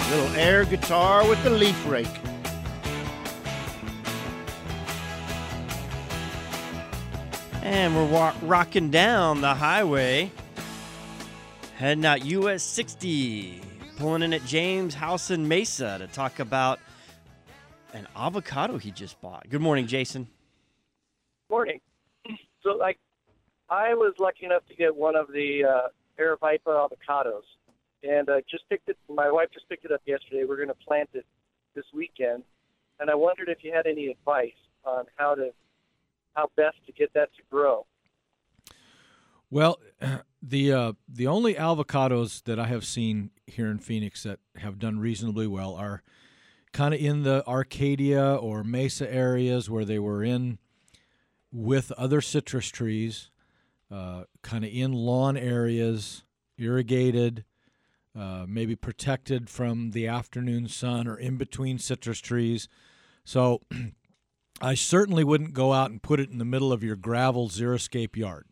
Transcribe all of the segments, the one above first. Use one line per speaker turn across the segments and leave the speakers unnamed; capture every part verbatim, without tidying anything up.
Little air guitar with the leaf rake.
And we're wa- rocking down the highway, heading out U S sixty, pulling in at James' house in Mesa to talk about an avocado he just bought. Good morning, Jason.
Morning. So, like, I was lucky enough to get one of the uh, Aravaipa avocados, and uh, just picked it. My wife just picked it up yesterday. We're going to plant it this weekend, and I wondered if you had any advice on how to how best to get that to grow.
Well, the uh, the only avocados that I have seen here in Phoenix that have done reasonably well are kind of in the Arcadia or Mesa areas where they were in with other citrus trees, uh, kind of in lawn areas, irrigated, uh, maybe protected from the afternoon sun or in between citrus trees. So I certainly wouldn't go out and put it in the middle of your gravel xeriscape yard.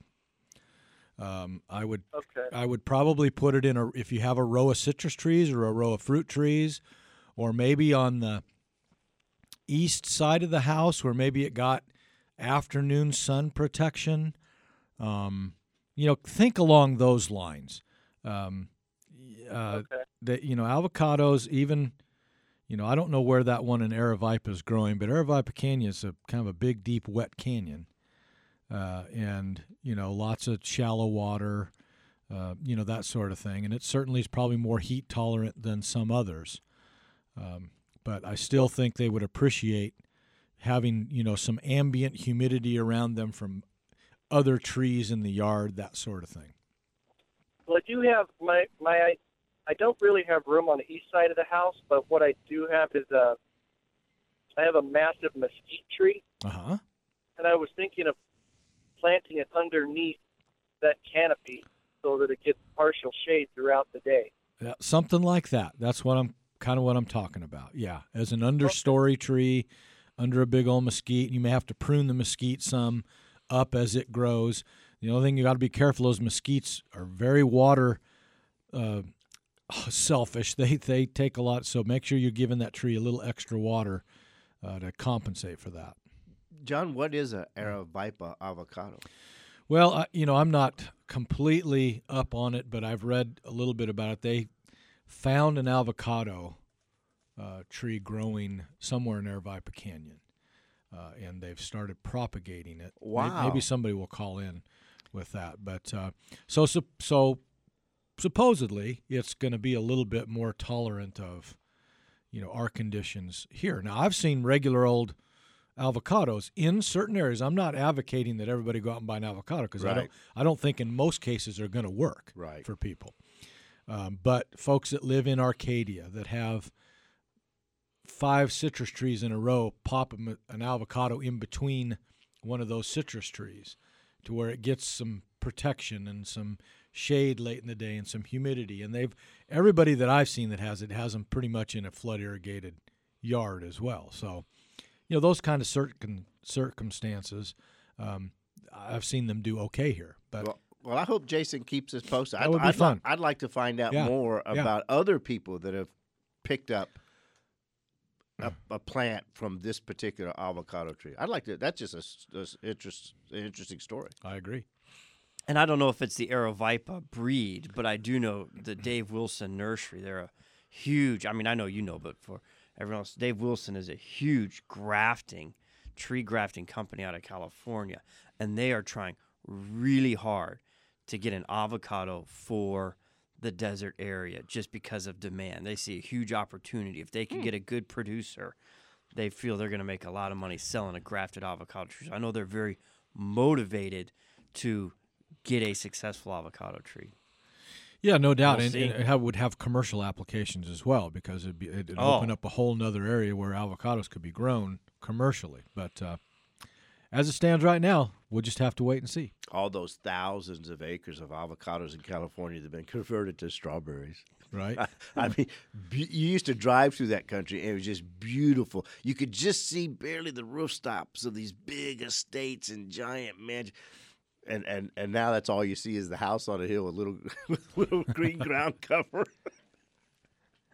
Um, I would
Okay.
I would probably put it in a if you have a row of citrus trees or a row of fruit trees, or maybe on the east side of the house where maybe it got afternoon sun protection. Um, you know, think along those lines. Um, uh,
Okay.
that you know, avocados even. You know, I don't know where that one in Aravaipa is growing, but Aravaipa Canyon is a kind of a big, deep, wet canyon, uh, and you know, lots of shallow water, uh, you know, that sort of thing. And it certainly is probably more heat tolerant than some others. Um, but I still think they would appreciate having, you know, some ambient humidity around them from other trees in the yard, that sort of thing.
Well, I do have my my. I don't really have room on the east side of the house, but what I do have is a. I have a massive mesquite tree,
Uh huh.
and I was thinking of planting it underneath that canopy so that it gets partial shade throughout the day.
Yeah, something like that. That's what I'm kind of what I'm talking about. Yeah, as an understory tree under a big old mesquite. You may have to prune the mesquite some up as it grows. The only thing you got to be careful, those mesquites are very water uh, selfish. They they take a lot, so make sure you're giving that tree a little extra water uh, to compensate for that.
John, what is a Aravaipa avocado?
Well, I, you know, I'm not completely up on it, but I've read a little bit about it. They found an avocado uh, tree growing somewhere in Aravaipa Canyon, uh, and they've started propagating it. May-
Wow.
Maybe somebody will call in with that. But uh, so so so supposedly it's going to be a little bit more tolerant of, you know, our conditions here. Now, I've seen regular old avocados in certain areas. I'm not advocating that everybody go out and buy an avocado because I
Right.
don't I don't think in most cases they're going to work
Right.
for people. Um, but folks that live in Arcadia that have five citrus trees in a row, pop 'em an avocado in between one of those citrus trees to where it gets some protection and some shade late in the day and some humidity. And they've everybody that I've seen that has it has them pretty much in a flood irrigated yard as well. So, you know, those kind of circum, circumstances, um, I've seen them do okay here. But
Well, well, I hope Jason keeps us posted.
That
I'd,
would be
I'd, li-
fun.
I'd like to find out
Yeah.
more
Yeah.
about other people that have picked up a, a plant from this particular avocado tree. I'd like to. That's just a, s- a s- interest, an interesting story.
I agree.
And I don't know if it's the Aravaipa breed, but I do know the Dave Wilson Nursery. They're a huge, I mean, I know you know, but for everyone else, Dave Wilson is a huge grafting, tree grafting company out of California. And they are trying really hard to get an avocado for the desert area just because of demand. They see a huge opportunity. If they can get a good producer, they feel they're going to make a lot of money selling a grafted avocado tree. So I know they're very motivated to get a successful avocado tree.
Yeah, no doubt,
We'll
and,
see.
and it have, would have commercial applications as well because it'd, be, it'd
Oh.
open up a whole nother area where avocados could be grown commercially. But uh, as it stands right now, we'll just have to wait and see.
All those thousands of acres of avocados in California that have been converted to strawberries.
Right?
I mean, be- you used to drive through that country, and it was just beautiful. You could just see barely the rooftops of these big estates and giant mansions. And, and and now that's all you see is the house on a hill with little with little green ground cover.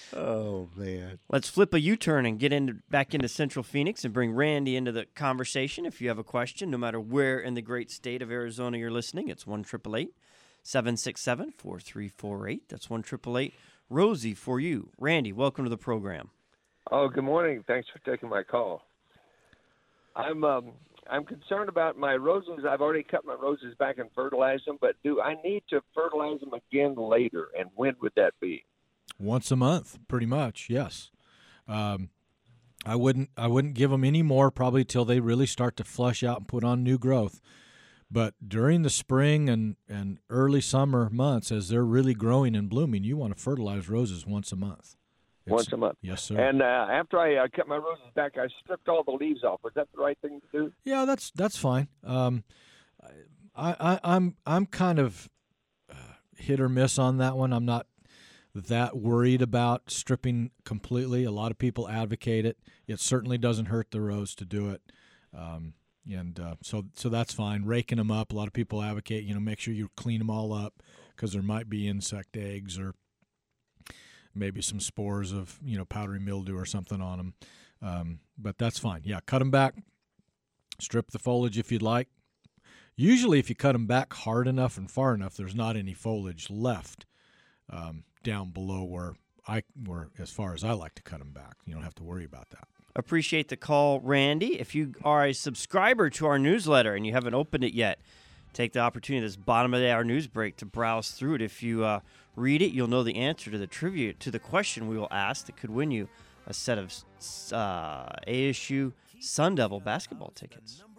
Oh, man.
Let's flip a U-turn and get into, back into Central Phoenix and bring Randy into the conversation. If you have a question, no matter where in the great state of Arizona you're listening, it's one eight eight eight, seven six seven, four three four eight. That's one eight eight eight, Rosie for you. Randy, welcome to the program.
Oh, good morning. Thanks for taking my call. I'm um, I'm concerned about my roses. I've already cut my roses back and fertilized them, but do I need to fertilize them again later? And when would that be?
Once a month, pretty much. Yes. Um, I wouldn't. I wouldn't give them any more probably till they really start to flush out and put on new growth. But during the spring and, and early summer months, as they're really growing and blooming, you want to fertilize roses once a month. It's,
Once a month.
Yes, sir.
And uh, after I uh, cut my roses back, I stripped all the leaves off. Was that the right thing to do?
Yeah, that's that's fine. Um, I, I I'm I'm kind of uh, hit or miss on that one. I'm not that worried about stripping completely. A lot of people advocate it. It certainly doesn't hurt the rose to do it, um, and uh, so so that's fine. Raking them up. A lot of people advocate, you know, make sure you clean them all up because there might be insect eggs or maybe some spores of, you know, powdery mildew or something on them. Um, but that's fine. Yeah, cut them back, strip the foliage if you'd like. Usually if you cut them back hard enough and far enough, there's not any foliage left um, down below where I, where as far as I like to cut them back. You don't have to worry about that.
Appreciate the call, Randy. If you are a subscriber to our newsletter and you haven't opened it yet, take the opportunity this bottom of the hour news break to browse through it. If you uh, read it, you'll know the answer to the trivia, to the question we will ask that could win you a set of uh, A S U Sun Devil basketball tickets.